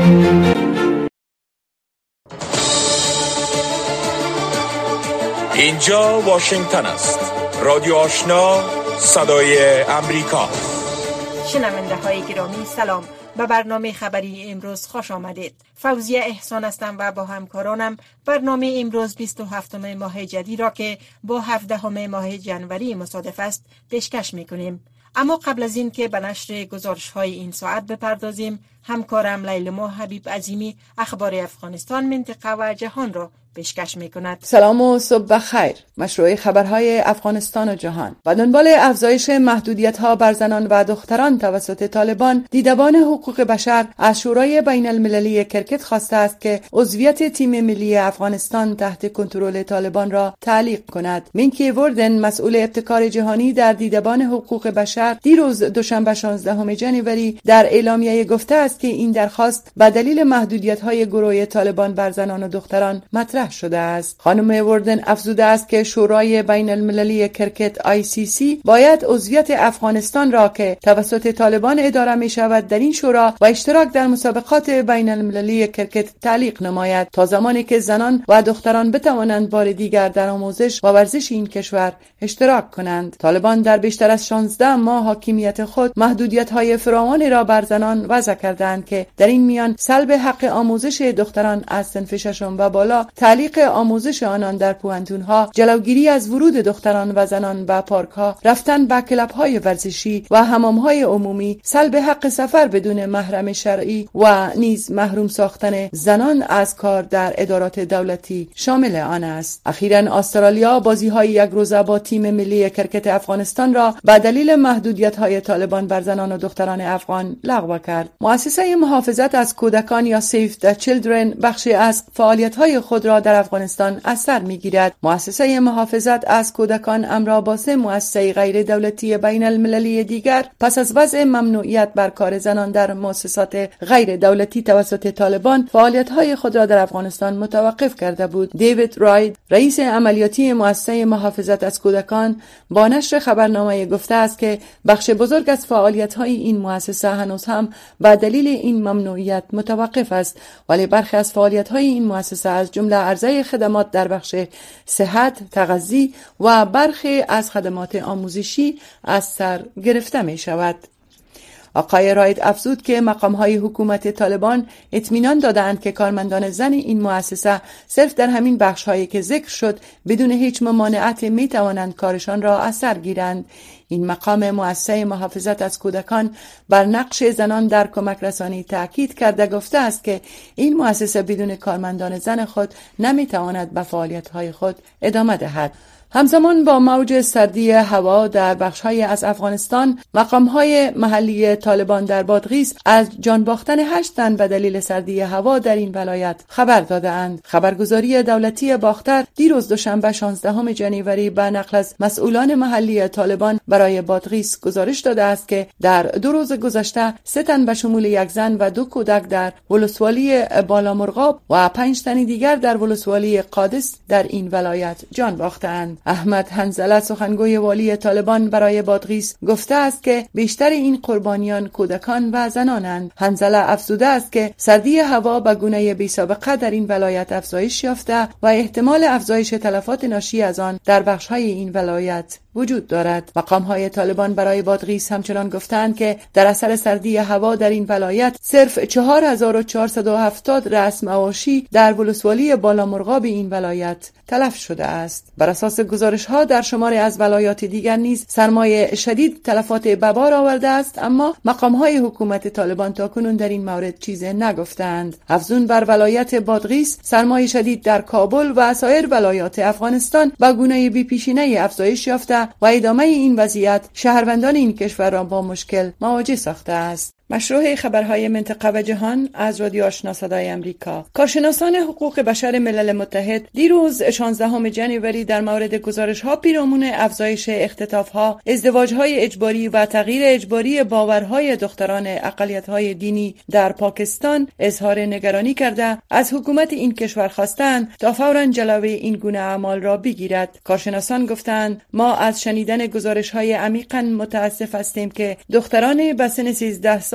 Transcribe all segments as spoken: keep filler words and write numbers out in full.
اینجا واشنگتن است. رادیو آشنا، صدای امریکا. شنونده های گرامی سلام. به برنامه خبری امروز خوش آمدید. فوزیه احسان هستم و با همکارانم برنامه امروز بیست و هفتم ماه جدی را که با هفدهم ماه جنوری مصادف است پیشکش میکنیم. اما قبل از این که به نشر گزارش های این ساعت بپردازیم، همکارم لیلما حبیب عظیمی اخبار افغانستان، منطقه و جهان را پیشکش میکند. سلام و صبح بخیر. مشروع خبرهای افغانستان و جهان. با دنبال افزایش محدودیت‌ها بر زنان و دختران توسط طالبان، دیدبان حقوق بشر از شورای بین المللی کرکت خواسته است که عضویت تیم ملی افغانستان تحت کنترل طالبان را تعلیق کند. مینکی وردن، مسئول ابتکار جهانی در دیدبان حقوق بشر، دیروز دوشنبه شانزدهم ژانویه در اعلامیه گفته است که این درخواست به دلیل محدودیت‌های گروه طالبان بر زنان و دختران مطرح شده است. خانم وردن افزوده است که شورای بین المللی کرکت آی سی سی باید عضویت افغانستان را که توسط طالبان اداره می شود در این شورا و اشتراک در مسابقات بین المللی کرکت تعلیق نماید تا زمانی که زنان و دختران بتوانند بار دیگر در آموزش و ورزش این کشور اشتراک کنند. طالبان در بیشتر از شانزده ماه حاکمیت خود محدودیت‌های فراوانی را بر زنان وضع کردند که در این میان سلب حق آموزش دختران از صنف ششم و بالا، تعلیق آموزش آنان در پوهنتون‌ها، جلوگیری از ورود دختران و زنان به پارک‌ها، رفتن به کلب‌های ورزشی و حمام‌های عمومی، سلب حق سفر بدون محرم شرعی و نیز محروم ساختن زنان از کار در ادارات دولتی شامل آن است. اخیراً استرالیا بازی‌های یک روزه با تیم ملی کرکت افغانستان را به دلیل محدودیت‌های طالبان بر زنان و دختران افغان لغو کرد. مؤسسه محافظت از کودکان یا سیف د چیلدرن بخشی از فعالیت‌های خود را در افغانستان از سر می‌گیرد. مؤسسه محافظت از کودکان امرا با سه مؤسسه غیر دولتی بین المللی دیگر پس از وضع ممنوعیت بر کار زنان در مؤسسات غیر دولتی توسط طالبان فعالیت‌های خود را در افغانستان متوقف کرده بود. دیوید راید، رئیس عملیاتی مؤسسه محافظت از کودکان، با نشر خبرنامه گفته است که بخش بزرگ از فعالیت‌های این مؤسسه هنوز هم به دلیل این ممنوعیت متوقف است، ولی برخی از فعالیت‌های این مؤسسه از جمله عرضه خدمات در بخش صحت، تغذیه و برخی از خدمات آموزشی از سر گرفته می شود. آقای راید افزود که مقام‌های حکومت طالبان اطمینان دادند که کارمندان زن این مؤسسه صرف در همین بخش‌هایی که ذکر شد بدون هیچ ممانعت می‌توانند کارشان را از سر گیرند. این مقام مؤسسه محافظت از کودکان بر نقش زنان در کمک رسانی تاکید کرده گفته است که این مؤسسه بدون کارمندان زن خود نمی‌تواند به فعالیت‌های خود ادامه دهد. همزمان با موج سردی هوا در بخش‌های از افغانستان، مقام‌های محلی طالبان در بادغیس از جان باختن هشت تن به دلیل سردی هوا در این ولایت خبر داده‌اند. خبرگزاری دولتی باختر دیروز دوشنبه شانزدهم ژانویه به نقل از مسئولان محلی طالبان برای بادغیس گزارش داده است که در دو روز گذشته سه تن به شمول یک زن و دو کودک در ولسوالی بالامرغاب و پنج تن دیگر در ولسوالی قادس در این ولایت جان باختند. احمد حنظله، سخنگوی والی طالبان برای بادغیس، گفته است که بیشتر این قربانیان کودکان و زنانند. حنظله افزوده است که سردی هوا به گونه بی‌سابقه در این ولایت افزایش یافته و احتمال افزایش تلفات ناشی از آن در بخش‌های این ولایت وجود دارد. مقام‌های طالبان برای بادغیس همچنان گفتند که در اثر سردی هوا در این ولایت صرف چهار هزار و چهارصد و هفتاد رأس مواشی در ولسوالی بالامرغاب این ولایت تلف شده است. بر اساس گزارش‌ها در شماری از ولایات دیگر نیز سرمای شدید تلفات به بار آورده است، اما مقام‌های حکومت طالبان تاکنون در این مورد چیزی نگفتند. افزون بر ولایت بادغیس، سرمای شدید در کابل و سایر ولایات افغانستان با گونه بی‌پیشینه افزایش یافته و ادامه این وضعیت شهروندان این کشور را با مشکل مواجه ساخته است. مشروع خبرهای منطقه و جهان از رادیو آشنا صدای امریکا. کارشناسان حقوق بشر ملل متحد دیروز شانزدهم ژانویه در مورد گزارش‌ها پیرامون افزایش اختطاف‌ها، ازدواج‌های اجباری و تغییر اجباری باورهای دختران اقلیت‌های دینی در پاکستان اظهار نگرانی کرده از حکومت این کشور خواستند تا فوراً جلوی این گونه اعمال را بگیرد. کارشناسان گفتند ما از شنیدن گزارش‌های عمیقاً متأسف هستیم که دختران به سن سیزده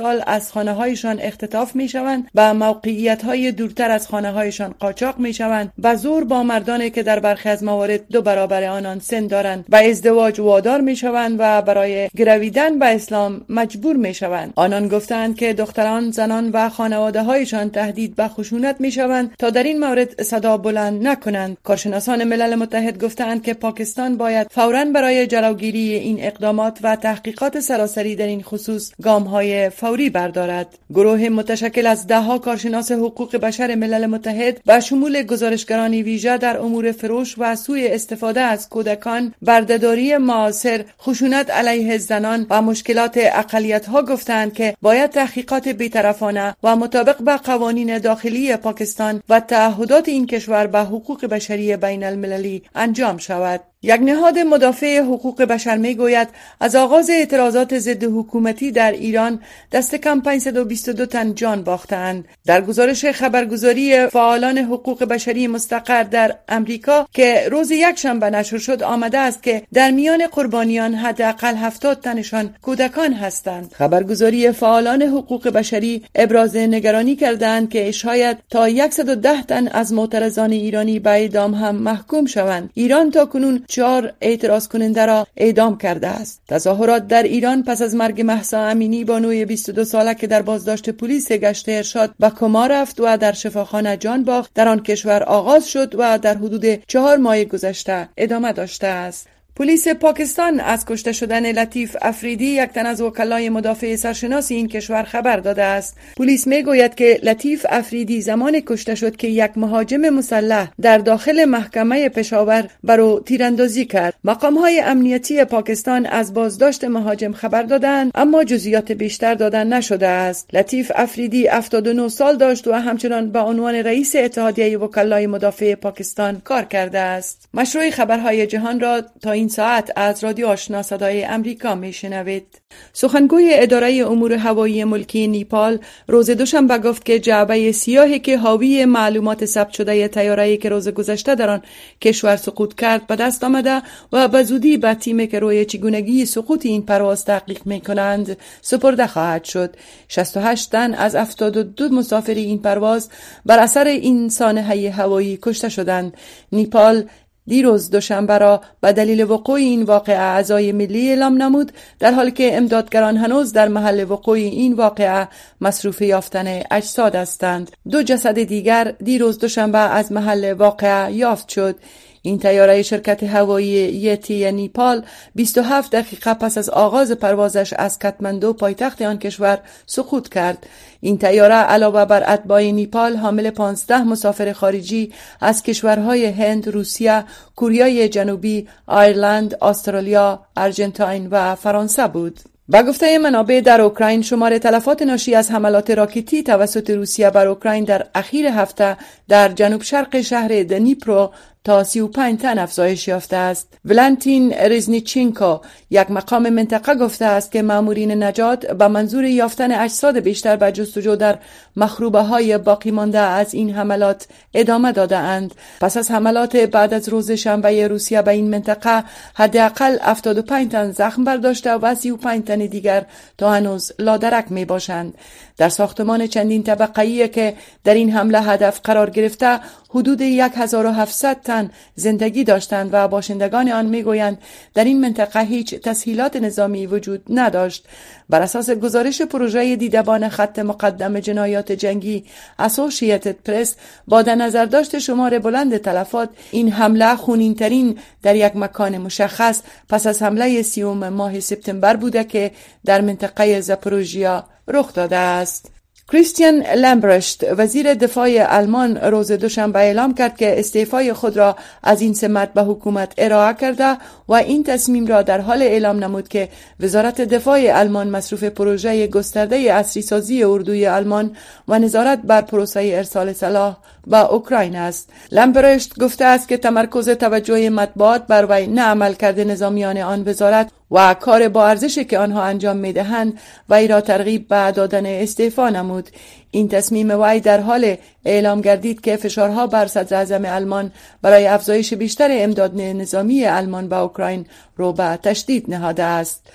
سال از خانه‌هایشان اختطاف می‌شوند و موقعیت‌های دورتر از خانه‌هایشان قاچاق می‌شوند و زور با مردانی که در برخی از موارد دو برابر آنان سن دارند و ازدواج وادار می‌شوند و برای گرویدن به اسلام مجبور می‌شوند. آنان گفتند که دختران، زنان و خانواده‌هایشان تهدید به خشونت می‌شوند تا در این مورد صدا بلند نکنند. کارشناسان ملل متحد گفتند که پاکستان باید فوراً برای جلوگیری این اقدامات و تحقیقات سراسری در این خصوص گام‌های فوری بردارد. گروه متشکل از ده‌ها کارشناس حقوق بشر ملل متحد و شمول گزارشگران ویژه در امور فروش و سوء استفاده از کودکان، بردهداری معاصر، خشونت علیه زنان و مشکلات اقلیت‌ها گفتند که باید تحقیقات بی‌طرفانه و مطابق با قوانین داخلی پاکستان و تعهدات این کشور به حقوق بشری بین المللی انجام شود. یک نهاد مدافع حقوق بشر می گوید از آغاز اعتراضات ضد حکومتی در ایران دست کم پانصد و بیست و دو تن جان باختند. در گزارش خبرگزاری فعالان حقوق بشری مستقر در امریکا که روز یکشنبه نشر شد آمده است که در میان قربانیان حداقل هفتاد تنشان کودکان هستند. خبرگزاری فعالان حقوق بشری ابراز نگرانی کردند که شاید تا صد و ده تن از معترضان ایرانی به اعدام هم محکوم شوند. ایران تاکنون چهار اعتراض کننده را اعدام کرده است. تظاهرات در ایران پس از مرگ مهسا امینی بانوی بیست و دو ساله که در بازداشت پلیس گشت ارشاد به کما رفت و در شفاخانه جان باخت در آن کشور آغاز شد و در حدود چهار ماه گذشته ادامه داشته است. پلیس پاکستان از کشته شدن لطیف افریدی، یک تن از وکلای مدافع سرشناس این کشور، خبر داده است. پلیس میگوید که لطیف افریدی زمان کشته شد که یک مهاجم مسلح در داخل محکمه پشاور بر او تیراندازی کرد. مقام‌های امنیتی پاکستان از بازداشت مهاجم خبر دادند اما جزئیات بیشتر دادن نشده است. لطیف افریدی هفتاد و نه سال داشت و همچنان به عنوان رئیس اتحادیه وکلای مدافع پاکستان کار کرده است. مشروع خبرهای جهان را تا این ساعت از رادیو آشنا صدای امریکا میشنوید. سخنگوی اداره امور هوایی ملکی نیپال روز دوشنبه گفت که جعبه سیاهی که حاوی معلومات ثبت شده طیاره‌ای که روز گذشته در آن کشور سقوط کرد به دست آمده و به زودی به تیمی که روی چگونگی سقوط این پرواز تحقیق می‌کنند سپرده خواهد شد. شصت و هشت تن از هفتاد و دو مسافر این پرواز بر اثر این سانحه هوایی کشته شدند. نیپال دیروز دوشنبه را به دلیل وقوع این واقعه اعضای ملی اعلام نمود، در حالی که امدادگران هنوز در محل وقوع این واقعه مصروف یافتن اجساد هستند. دو جسد دیگر دیروز دوشنبه از محل واقعه یافت شد. این طیاره شرکت هوایی یتی نیپال بیست و هفت دقیقه پس از آغاز پروازش از کاتماندو پایتخت آن کشور سقوط کرد. این طیاره علاوه بر اتباع نیپال حامل پانزده مسافر خارجی از کشورهای هند، روسیه، کره جنوبی، ایرلند، استرالیا، آرژانتین و فرانسه بود. با گفته منابع در اوکراین شمار تلفات ناشی از حملات راکتی توسط روسیه بر اوکراین در اخیر هفته در جنوب شرق شهر دنیپرو تا سی و پنج تن افزایش یافته است. ولنتین رزنیچینکو، یک مقام منطقه، گفته است که مامورین نجات به منظور یافتن اجساد بیشتر به جستجو در مخروبه های باقی مانده از این حملات ادامه داده اند. پس از حملات بعد از روز شنبه روسیه به این منطقه حداقل هفتاد و پنج تن زخم برداشته و سی و پنج تن دیگر تا هنوز لادرک می باشند. در ساختمان چندین طبقه‌ای که در این حمله هدف قرار گرفته حدود هزار و هفتصد تن زندگی داشتند و باشندگان آن میگویند در این منطقه هیچ تسهیلات نظامی وجود نداشت. بر اساس گزارش پروژه دیدبان خط مقدم جنایات جنگی اسوسییتد پرس، با در نظر داشت شمار بلند تلفات، این حمله خونین‌ترین در یک مکان مشخص پس از حمله سیوم ماه سپتامبر بوده که در منطقه زاپوروژیا رخ داده است. کریستیان لمبرشت، وزیر دفاع آلمان، روز دوشنبه اعلام کرد که استعفای خود را از این سمت به حکومت ارائه کرده و این تصمیم را در حال اعلام نمود که وزارت دفاع آلمان مصروف پروژه گسترده عصری‌سازی اردوی آلمان و نظارت بر پروسه ارسال سلاح به اوکراین است. لمبرشت گفته است که تمرکز توجه مطبوعات بر وی نه عملکرد نظامیان آن وزارت و کار با ارزشی که آنها انجام می‌دهند وی را ترغیب به دادن استعفا نمود. این تصمیم وی در حال اعلام گردید که فشارها بر صدر اعظم آلمان برای افزایش بیشتر امداد نظامی آلمان به اوکراین رو به تشدید نهاده است.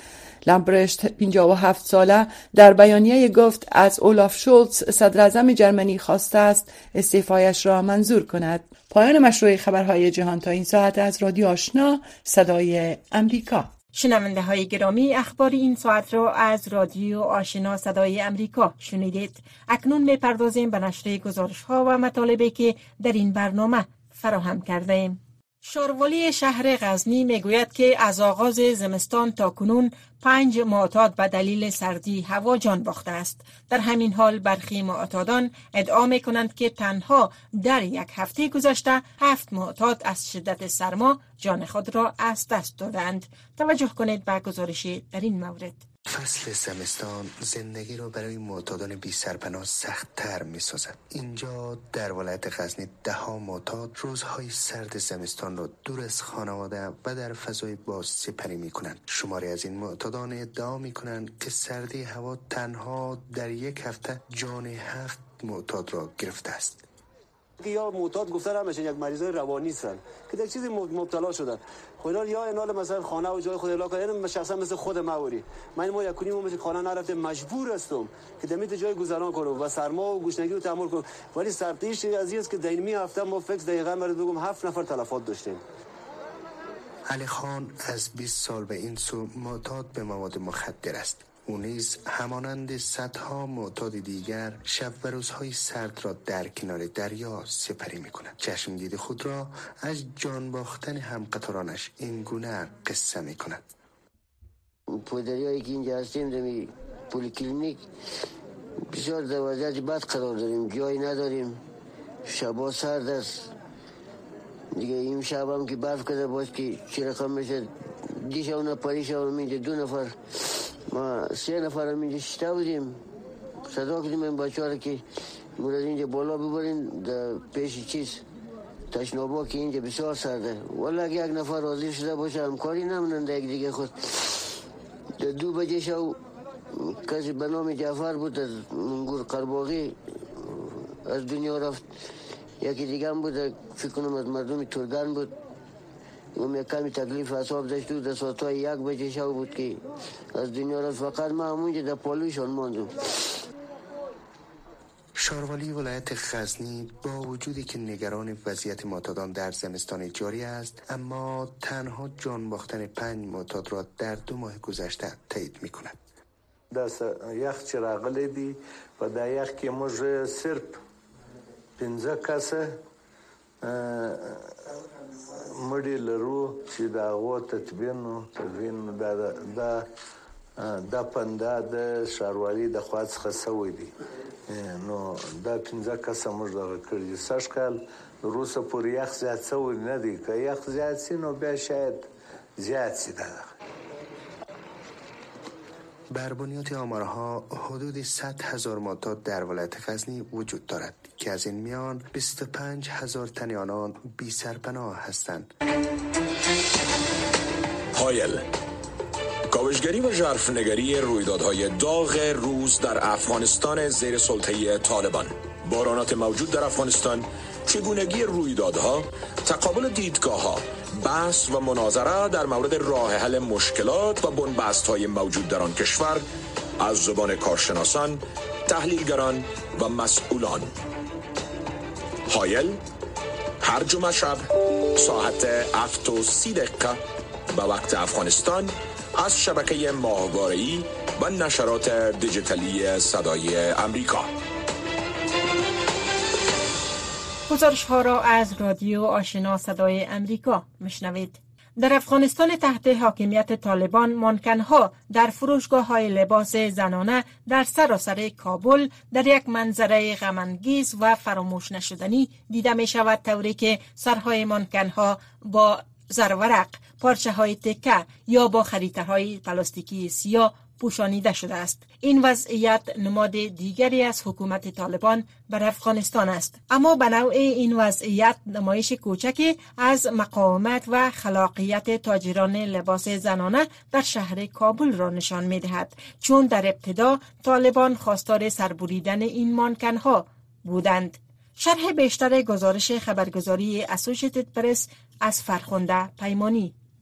لامبرشت پنجاه و هفت ساله در بیانیه گفت از اولاف شولتز صدر اعظم جرمنی خواسته است استعفایش را منظور کند. پایان مشروع خبرهای جهان تا این ساعت از رادیو آشنا صدای امریکا. شنونده های گرامی، اخبار این ساعت را از رادیو آشنا صدای امریکا شنیدید. اکنون می‌پردازیم به نشر گزارش ها و مطالبی که در این برنامه فراهم کرده ایم. شاروالی شهر غزنی میگوید که از آغاز زمستان تا کنون پنج معتاد به دلیل سردی هوا جان باخته است. در همین حال برخی معتادان ادعا می کنند که تنها در یک هفته گذشته هفت معتاد از شدت سرما جان خود را از دست دادند. توجه کنید به گزارش در این مورد. فصل زمستان زندگی را برای معتادان بی سرپناه سخت‌تر می‌سازد. اینجا در ولایت غزنی ده ها معتاد روزهای سرد زمستان را دور از خانواده و در فضای باز سپری می‌کنند. شماری از این معتادان ادعا می‌کنند که سردی هوا تنها در یک هفته جان هفت معتاد را گرفته است. یا معتاد گفتن همشون یک مریضای روانی هستن که در چیزی مبتلا شدن. خودال یا اینا مثلا خانه و جای خود الا کردن، شخصا مثل خود موری من ما یک کنیم مثل خانه نرفته مجبور هستم که دمیت جای گذران کنم و سرما و گوشنگی رو تحمل کنم. ولی سرتیش از این است که در این هفته ما فکر دقیقاً مرد بگم هفت نفر تلفات داشتیم. علی خان از بیست سال به این سو معتاد به مواد مخدر است. او نیز همانند صدها معتاد دیگر شب و روزهای سرد را در کنار دریا سپری می کند. چشم دید خود را از جان باختن همقطارانش این گونه قصه می کند. پودریایی که اینجا هستیم دمی پولی کلینیک بسیار در وضعیت بد قرار داریم، جایی نداریم، شبا سرد است دیگه. این شب هم که برف کرده باز که چی رقم میشه دیش اونه پریش هم اینجا دو نفر ما سه نفر هم اینجا شتا بودیم. صدا کردیم این بچه ها را که مورد اینجا بالا ببرین در پیش چیز تشنابا که اینجا بسیار سرده. والا اگه یک نفر حاضر شده باشه همکاری نمونن در یک دیگه خود. در دو بجه شو کسی به نام جعفر بود از منگور قرباغی از دنیا رفت. یکی دیگه هم بود فکر کنم از مردم ترگان بود. اون یک کمی تکلیف حساب داشت و در ساعتهای یک بجه شو بود که از دنیا رفت. فقط ما همونجا در پالویشان ماندم. شاروالی ولایت غزنی با وجودی که نگران وضعیت معتادان در زمستان جاری است، اما تنها جان باختن پنج معتاد را در دو ماه گذشته تایید می کند. دا یخ چې راغلی دی په دا یخ کې موږ صرف پنځه کسه مړي لرو چې د هغو تدبین و تدبین دا دا دا پنده د ښاروالۍ د خوا څخه سوی دی. نو دا پنځه کسه موږ دغه کړي دي. سږ کال وروسته پورې یخ زیات سوی نه دی. که یخ زیات سي نو بیا شاید زیاد سي. دغه بر بنیاد آمارها حدود صد هزار معتاد در ولایت غزنی وجود دارد که از این میان بیست و پنج هزار تن آنان بی سرپناه هستند. هایل کاوشگری و ژرفنگری رویدادهای داغ روز در افغانستان زیر سلطه طالبان. بحرانات موجود در افغانستان، چگونگی رویدادها، تقابل دیدگاه‌ها، بحث و مناظره در مورد راه حل مشکلات و بنبست‌های موجود در آن کشور از زبان کارشناسان، تحلیلگران و مسئولان. هایل هر جمعه شب ساعت هفت و سی دقیقه به وقت افغانستان از شبکه ماهواره‌ای و نشرات دیجیتالی صدای امریکا. گزارش ها را از رادیو آشنا صدای امریکا میشنوید. در افغانستان تحت حاکمیت طالبان مانکن‌ها در فروشگاه های لباس زنانه در سراسر کابل در یک منظره غم‌انگیز و فراموش نشدنی دیده می شود، طوری که سرهای مانکن‌ها با زرورق، پارچه های تکه یا با خریطه‌های پلاستیکی سیاه پوشانیده شده است. این وضعیت نماد دیگری از حکومت طالبان بر افغانستان است، اما به نوع این وضعیت نمایش کوچکی از مقاومت و خلاقیت تاجران لباس زنانه در شهر کابل را نشان می‌دهد، چون در ابتدا طالبان خواستار سربریدن این مانکن‌ها بودند. شرح بیشتر گزارش خبرگزاری اسوشیتد پرس از فرخنده پیمانی.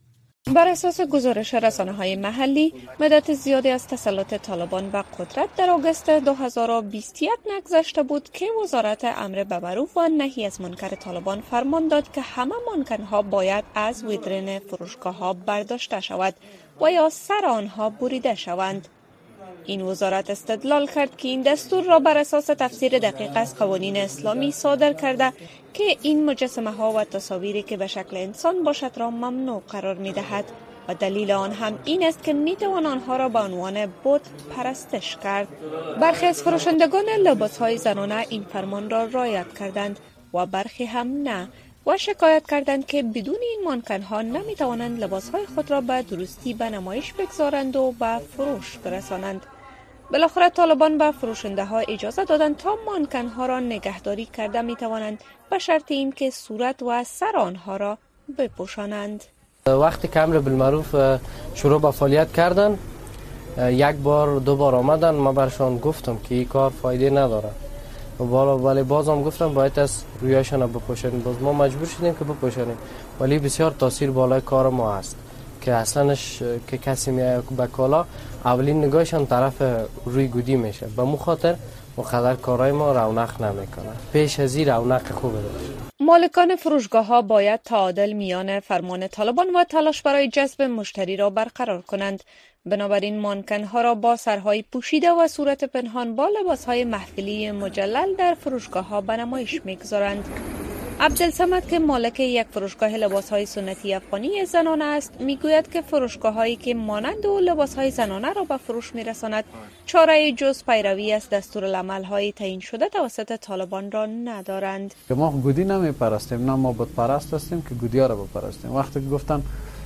بر اساس گزارش رسانه‌های محلی، مدت زیادی از تسلط طالبان به قدرت در آگوست دو هزار و بیست و یک نگذشته بود که وزارت امر به معروف و نهی از منکر طالبان فرمان داد که همه مانکن‌ها باید از ویترین فروشگاه‌ها برداشته شود و یا سر آنها بریده شوند. این وزارت استدلال کرد که این دستور را بر اساس تفسیر دقیق از قوانین اسلامی صادر کرده که این مجسمه ها و تصاویری که به شکل انسان باشد را ممنوع قرار می دهد و دلیل آن هم این است که می توان آنها را به عنوان بت پرستش کرد. برخی از فروشندگان لباس های زنانه این فرمان را رعایت کردند و برخی هم نه و شکایت کردند که بدون این مانکن ها نمی توانند لباس های خود را به درستی به نمایش بگذارند و به فروش برسانند. بالاخره طالبان به فروشنده ها اجازه دادند تا مانکن ها را نگهداری کرده می توانند به شرط این که صورت و سر آنها را بپوشانند. وقتی که امر بالمعروف شروع به فعالیت کردن، یک بار دو بار آمدن، ما برشان گفتم که این کار فایده نداره ولی باز هم گفتم باید از رویشان رو بپوشانیم. باز ما مجبور شدیم که بپوشانیم، ولی بسیار تاثیر بالای کار ما هست که اصلاش که کسی میایه به کالا اولین نگاهشان طرف روی گودی میشه. به مو خاطر مقدر کارهای ما رونق نمیکنه. پیش از این رونق خوبه داشت. مالکان فروشگاه ها باید تعادل میان فرمان طالبان و تلاش برای جذب مشتری را برقرار کنند. بنابراین مانکن ها را با سرهای پوشیده و صورت پنهان با لباس های محفلی مجلل در فروشگاه ها به نمایش میگذارند. عبدالصمد که مالک یک فروشگاه لباس‌های سنتی افغانی زنانه است، میگوید که فروشگاه‌هایی که مانند او لباس‌های زنانه را به فروش می‌رساند، چاره جز پیروی از دستورالعمل‌های تعیین شده توسط طالبان را ندارند. که ما گودی نمی‌پرستیم، نه ما بت پرست هستیم که گودی‌ها را بپرستیم. وقتی که گفتن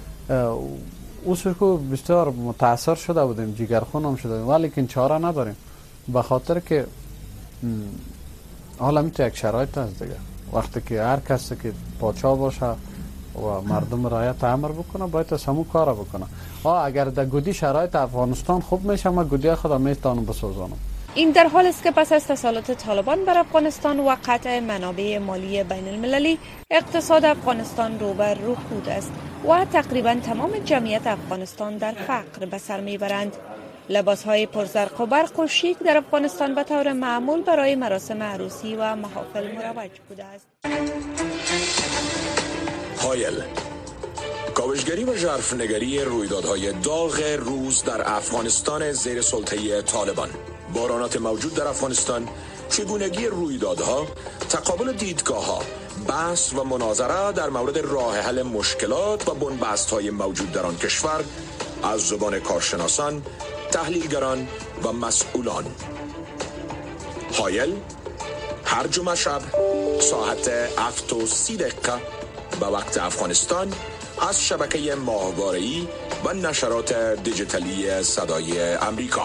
اصلا بسیار متاثر شده بودیم، جگرخون هم شده بودیم، ولی که چاره نداریم، به خاطر که حالا میتونه یک شرایط هست دیگه. وقتی که هر کسی که پادشاه باشه و مردم رعایت امر بکنه باید از همون کار بکنه. آه اگر در گودی شرایط افغانستان خوب میشه ما گودی خدا میتونم بسازانم. این در حال است که پس از تسلط طالبان بر افغانستان و قطع منابع مالی بین المللی، اقتصاد افغانستان رو به رکود است و تقریبا تمام جمعیت افغانستان در فقر به سر میبرند. لباس‌های پرزرق و برق و شیک در افغانستان به طور معمول برای مراسم عروسی و محافل مروج بوده است. هایل، کاوشگری و ژرفنگری رویدادهای داغ روز در افغانستان زیر سلطه طالبان، بحرانات موجود در افغانستان، چگونگی رویدادها، تقابل دیدگاه‌ها، بحث و مناظره در مورد راه حل مشکلات و بنبست‌های موجود در آن کشور از زبان کارشناسان، تحلیلگران و مسئولان. هایل هر جمعه شب ساعت هفت و سی دقیقه به وقت افغانستان از شبکه ماهواره‌ای و نشرات دیجیتالی صدای امریکا.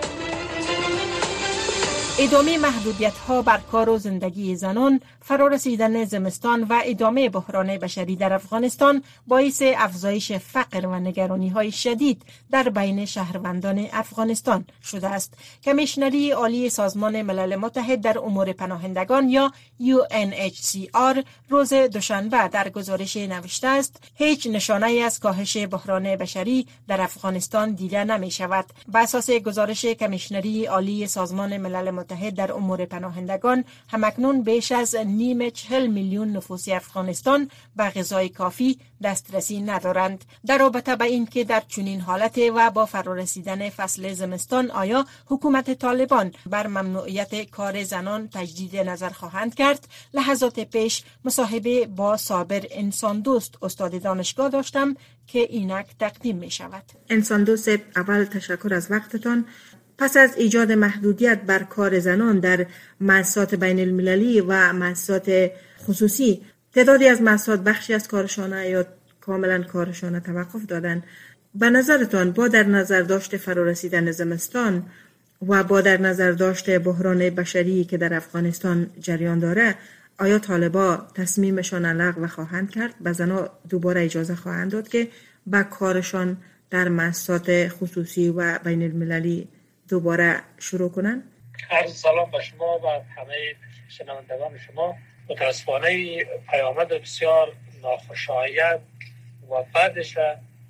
ادامه محدودیت‌ها بر کار و زندگی زنان، فرارسیدن زمستان و ادامه بحران بشری در افغانستان باعث افزایش فقر و نگرانی‌های شدید در بین شهروندان افغانستان شده است. کمیشنری عالی سازمان ملل متحد در امور پناهندگان یا یو ان اچ سی آر روز دوشنبه در گزارش نوشته است: هیچ نشانه‌ای از کاهش بحران بشری در افغانستان دیده نمی‌شود. بر اساس گزارش کمیشنری عالی سازمان ملل متحد در امور پناهندگان، همکنون بیش از نیم چهل میلیون نفوس افغانستان به غذای کافی دسترسی ندارند. در رابطه با این که در چنین حالت و با فرارسیدن فصل زمستان آیا حکومت طالبان بر ممنوعیت کار زنان تجدید نظر خواهند کرد، لحظات پیش مصاحبه با صابر انسان دوست استاد دانشگاه داشتم که اینک تقدیم می شود. انسان دوست، اول تشکر از وقتتان. پس از ایجاد محدودیت بر کار زنان در مؤسسات بین المللی و مؤسسات خصوصی، تعدادی از مؤسسات بخشی از کارشانه یا کاملا کارشانه توقف دادند. به نظرتان با در نظر داشت فرارسیدن زمستان و با در نظر داشت بحران بشری که در افغانستان جریان داره، آیا طالبا تصمیمشان لغو خواهند کرد؟ به زنان دوباره اجازه خواهند داد که با کارشان در مؤسسات خصوصی و بین المللی دوباره شروع کنن؟ عرض سلام به شما و همه شنوندگان شما. متاسفانه پیامد بسیار ناخوشایند و بعدش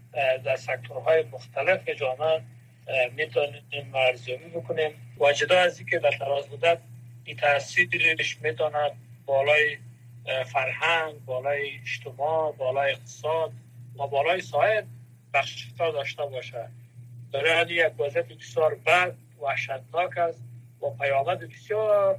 در سکتورهای مختلف جامعه میتونیم ارزیابی بکنیم و جدا از اینکه در دراز مدت این تاثیرش میتواند بالای فرهنگ، بالای اجتماع، بالای اقتصاد و بالای سایر بخش‌ها داشته باشه. برای یک وضعیت بسیار بد و وحشتناک است و پیامد بسیار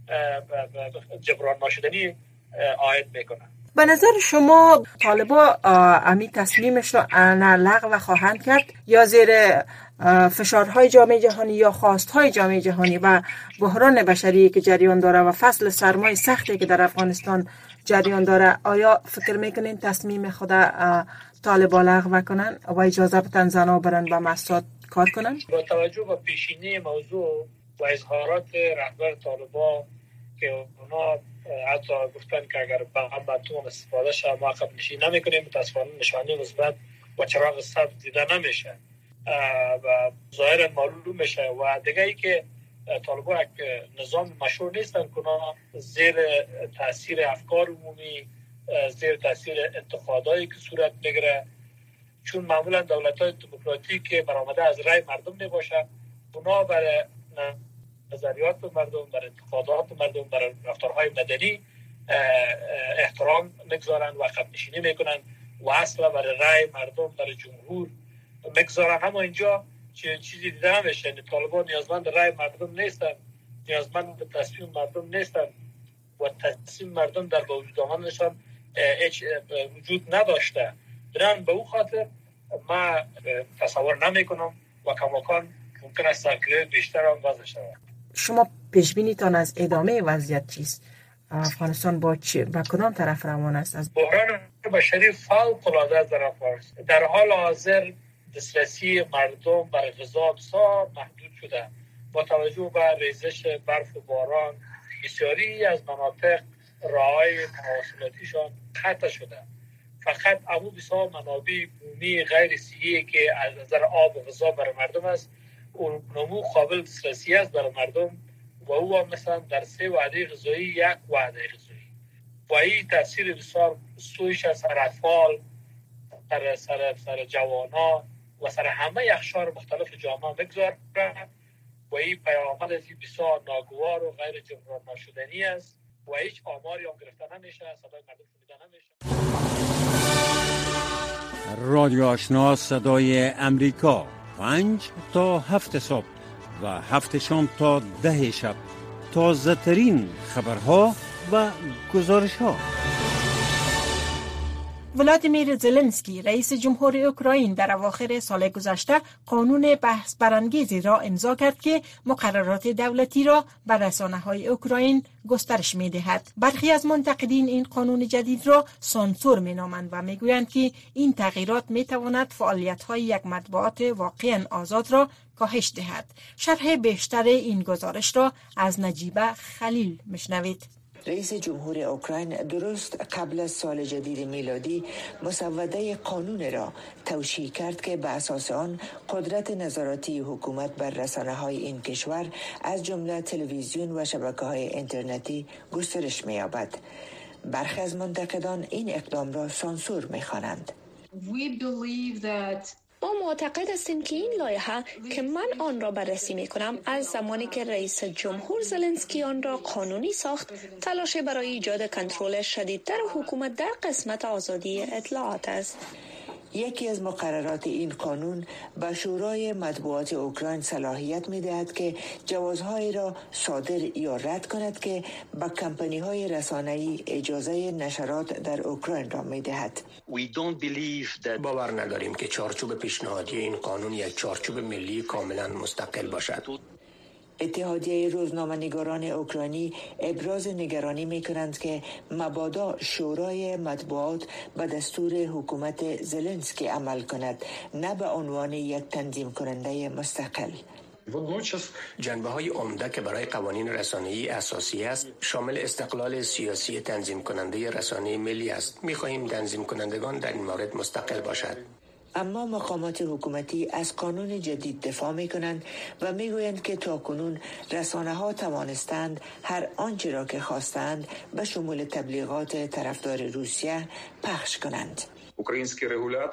جبران ناشدنی عاید میکنه. به نظر شما طالبا امی تصمیمش را لغو خواهند کرد یا زیر فشارهای جامعه جهانی یا خواستهای جامعه جهانی و بحران بشری که جریان داره و فصل سرمای سختی که در افغانستان جریان داره، آیا فکر میکنین تصمیم خود طالبا لغو کنن و اجازه بدن زنها برن به مؤسسات کار کنن؟ با توجه به پیشینی موضوع و اظهارات رهبر طالبا که اونا حتی گفتن که اگر به هم بطون استفاده شد ما عقب نشینی نمیکنیم، متاسفانه نشانی مثبت و چراغ سبز دیده نمیشه و ظاهرا معلوم میشه. و دیگه ای که طالبان یک نظام مشروع نیستن که اونا زیر تاثیر افکار عمومی، زیر تاثیر انتقادایی که صورت میگیره، چون معمولا دولت‌های دموکراتیک که برآمده از رأی مردم میباشه، اونا برای نظریات مردم، برای انتقادات مردم، برای رفتارهای مدنی احترام میگذارن و عقب نشینی میکنن و اصلا برای رأی مردم، برای جمهور میگذارن. اما اینجا چیزی دیده نمیشه. یعنی طالبان نیازمند رأی مردم نیستن، نیازمند به تصمیم مردم نیستن و تصمیم مردم در وجود آمدنشان هیچ وجود نداشته. برن به او خاطر ما تصور نمی کنم و کماکان ممکن است سرکله بیشتر هم وضع شود. شما پیش بینیتان از ادامه وضعیت چیست؟ افغانستان با چه با کدام طرف روان است؟ از بحران بشری فوق العاده است در افغانستان. در حال حاضر دسترسی مردم برای غذا بسیار محدود شده. با توجه به ریزش برف و باران بسیاری از مناطق راه‌های مواصلاتیشان قطع شده. فقط ابو بسیار منابع بومی غیر صحی که از نظر آب و غذا برای مردم است اون نمو قابل دسترسی است برای مردم و او هم مثلا در سه وعده غذایی یک وعده غذایی و این تاثیر بسیار سویش از سر اطفال، سر سر سر جوانا و سر همه اقشار مختلف جامعه بگذارد و این پیامد بسیار ناگوار و غیر جبران ناشدنی است و هیچ آماری هم گرفته نمیشه، صدای مردم شنیده نمیشه. رادیو آشنا صدای امریکا، پنج تا هفت صبح و هفت شام تا ده شب، تازه ترین خبرها و گزارش ها. ولادیمیر زلنسکی رئیس جمهور اوکراین در اواخر سال گذشته قانون بحث برانگیزی را امضا کرد که مقررات دولتی را بر رسانه‌های اوکراین گسترش می‌دهد. برخی از منتقدین این قانون جدید را سانسور می‌نامند و می‌گویند که این تغییرات می‌تواند فعالیت‌های یک مطبوعات واقعاً آزاد را کاهش دهد. شرح بیشتر این گزارش را از نجیبه خلیل می‌شنوید. رئیس جمهور اوکراین درست قبل از سال جدید میلادی مسوده قانون را توشیح کرد که به اساس آن قدرت نظارتی حکومت بر رسانه‌های این کشور از جمله تلویزیون و شبکه‌های اینترنتی گسترش می‌یابد. برخی از منتقدان این اقدام را سانسور می‌خوانند. ما معتقد هستیم که این لایحه که من آن را بررسی می کنم از زمانی که رئیس جمهور زلنسکی آن را قانونی ساخت تلاش برای ایجاد کنترل شدیدتر حکومت در قسمت آزادی اطلاعات است. یکی از مقررات این قانون به شورای مطبوعات اوکراین صلاحیت می‌دهد که جوازهایی را صادر یا رد کند که به کمپانی‌های رسانه‌ای اجازه نشرات در اوکراین را می‌دهد. باور نداریم که چارچوب پیشنهادی این قانون یک چارچوب ملی کاملا مستقل باشد. اتحادیه روزنامه‌نگاران اوکراینی ابراز نگرانی می‌کنند که مبادا شورای مطبوعات به دستور حکومت زلنسکی عمل کند، نه به عنوان یک تنظیم کننده مستقل. جنبه‌های عمده که برای قوانین رسانه‌ای اساسی است شامل استقلال سیاسی تنظیم کننده رسانه ملی است. می‌خواهیم تنظیم کنندگان در این مورد مستقل باشد. اما مقامات حکومتی از قانون جدید دفاع می کنند و می گویند که تاکنون رسانه ها توانستند هر آنچه را که خواستند به شمول تبلیغات طرفدار روسیه پخش کنند.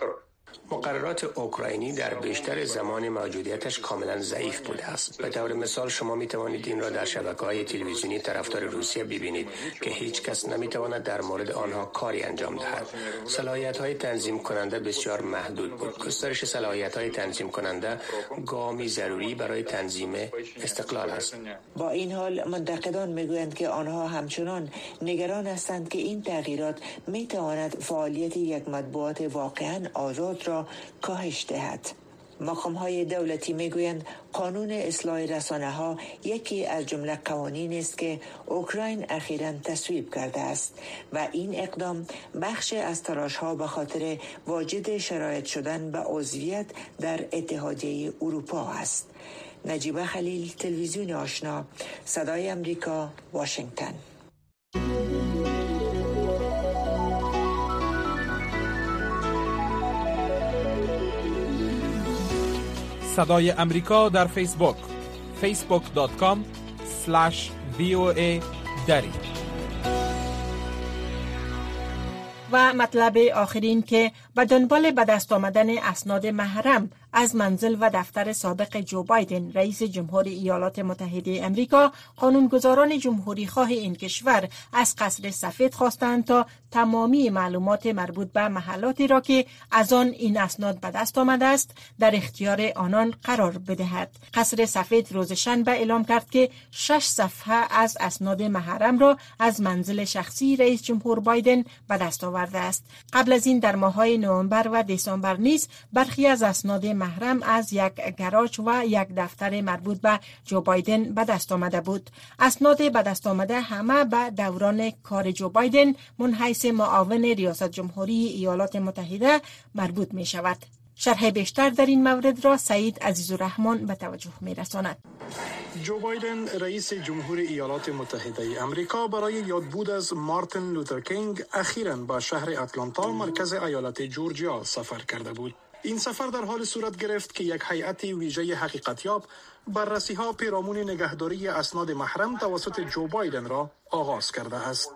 مقررات اوکراینی در بیشتر زمان موجودیتش کاملا ضعیف بوده است. به طور مثال شما می توانید این را در شبکه‌های تلویزیونی طرفدار روسیه ببینید که هیچ کس نمی تواند در مورد آنها کاری انجام دهد. صلاحیت‌های تنظیم کننده بسیار محدود بود. گسترش صلاحیت‌های تنظیم کننده گامی ضروری برای تنظیم استقلال است. با این حال منتقدان میگویند که آنها همچنان نگران هستند که این تغییرات می تواند فعالیت یک مطبوعات واقعاً آزاد را کاهش دهد. مقام‌های دولتی میگویند قانون اصلاح رسانه‌ها یکی از جمله قوانینی است که اوکراین اخیراً تصویب کرده است و این اقدام بخش از تلاش‌ها به خاطر واجد شرایط شدن به عضویت در اتحادیه اروپا است. نجیبه خلیل، تلویزیون آشنا، صدای امریکا، واشنگتن. صدای امریکا در فیسبوک فیسبوک دات کام اسلش وی او ای دری. و مطلب آخرین که به دنبال به دست آمدن اسناد محرم از منزل و دفتر سابق جو بایدن رئیس جمهور ایالات متحده امریکا، قانونگذاران جمهوری خواه این کشور از قصر سفید خواستند تا تمامی معلومات مربوط به محلاتی را که از آن این اسناد به دست آمده است در اختیار آنان قرار بدهد. قصر سفید روز شنبه اعلام کرد که شش صفحه از اسناد محرم را از منزل شخصی رئیس جمهور بایدن به دست آورده است. قبل از این در ماه‌های نوامبر و دسامبر نیز برخی از اسناد محرم از یک گاراژ و یک دفتر مربوط به جو بایدن به دست آمده بود. اسناد به دست آمده همه به دوران کار جو بایدن منحیث معاون ریاست جمهوری ایالات متحده مربوط می شود. شرح بیشتر در این مورد را سعید عزیزالرحمن به توجه می رساند. جو بایدن رئیس جمهور ایالات متحده امریکا برای یادبود از مارتین لوتر کینگ اخیراً به شهر اتلانتا مرکز ایالت جورجیا سفر کرده بود. این سفر در حال صورت گرفت که یک هیئت ویژه حقیقتیاب بررسی‌ها پیرامون نگهداری اسناد محرم توسط جو بایدن را آغاز کرده است.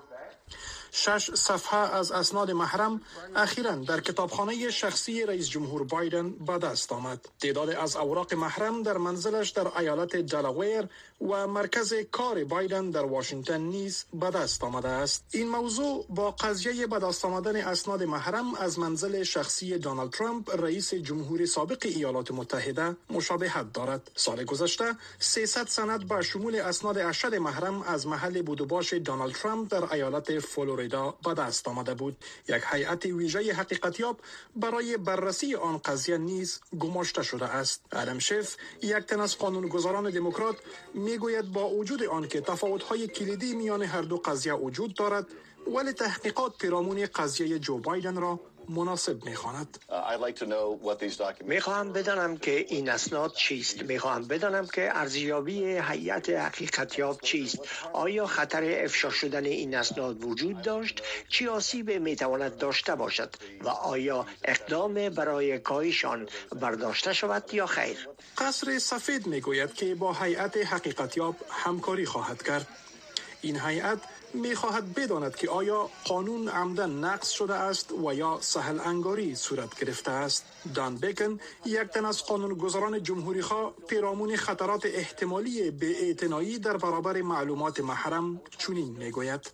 شش صفحه از اسناد محرم اخیراً در کتابخانه شخصی رئیس جمهور بایدن به دست آمد. تعداد از اوراق محرم در منزلش در ایالت دلاویر و مرکز کار بایدن در واشنگتن نیز به دست آمده است. این موضوع با قضیه به دست آمدن اسناد محرم از منزل شخصی دونالد ترامپ رئیس جمهور سابق ایالات متحده مشابهت دارد. سال گذشته سیصد سند با شمول اسناد ارشد محرم از محل بود و باش دونالد ترامپ در ایالت فلوریدا به دست آمده بود. یک هیئت ویژه حقیقتیاب برای بررسی آن قضیه نیز گماشته شده است. ادم شیف، یک تن از قانونگذاران دموکرات، میگوید با وجود آن که تفاوت‌های کلیدی میان هر دو قضیه وجود دارد، ولی تحقیقات پیرامون قضیه جو بایدن را مناسب می‌خواند. می‌خواهم بدانم که این اسناد چیست. می‌خواهم بدانم که ارزیابی هیئت حقیقتیاب چیست. آیا خطر افشا شدن این اسناد وجود داشت؟ چه آسیبی می‌تواند داشته باشد و آیا اقدام برای کاهش‌آن برداشته شود یا خیر؟ قصر سفید می‌گوید که با هیئت حقیقتیاب همکاری خواهد کرد. این هیئت می خواهد بداند که آیا قانون عمدن نقض شده است و یا سهل انگاری صورت گرفته است. دان بیکن، یک تن از قانونگذاران جمهوری خواه، پیرامون خطرات احتمالی بی‌اعتنایی در برابر معلومات محرم چنین می گوید: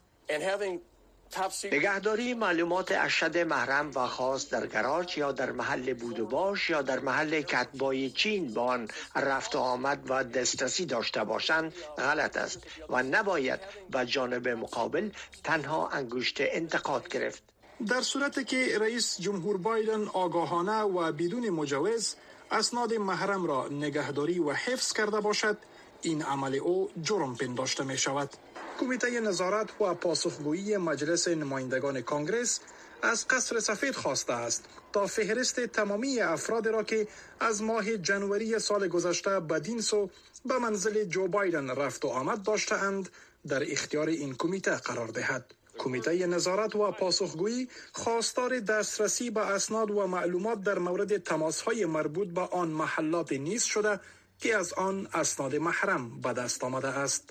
نگهداری معلومات ارشد محرم و خاص در گاراژ یا در محل بود و باش یا در محل کتبای چین با آن رفت و آمد و دسترسی داشته باشند غلط است و نباید به جانب مقابل تنها انگشت انتقاد گرفت. در صورتی که رئیس جمهور بایدن آگاهانه و بدون مجوز اسناد محرم را نگهداری و حفظ کرده باشد، این عمل او جرم پنداشته می شود. کمیته نظارت و پاسخگویی مجلس نمایندگان کنگره از قصر سفید خواسته است تا فهرست تمامی افراد را که از ماه جنوری سال گذشته بدین سو به منزل جو بایدن رفت و آمد داشته‌اند در اختیار این کمیته قرار دهد. کمیته نظارت و پاسخگویی خواستار دسترسی به اسناد و معلومات در مورد تماس‌های مربوط به آن محلات نیز شده که از آن اسناد محرم به دست آمده است.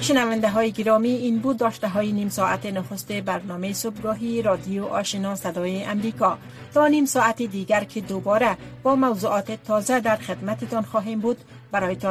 شنونده های گرامی، این بود داشته های نیم ساعت نخست برنامه صبحگاهی رادیو آشنا صدای امریکا. تا نیم ساعت دیگر که دوباره با موضوعات تازه در خدمتتان خواهیم بود، برایتان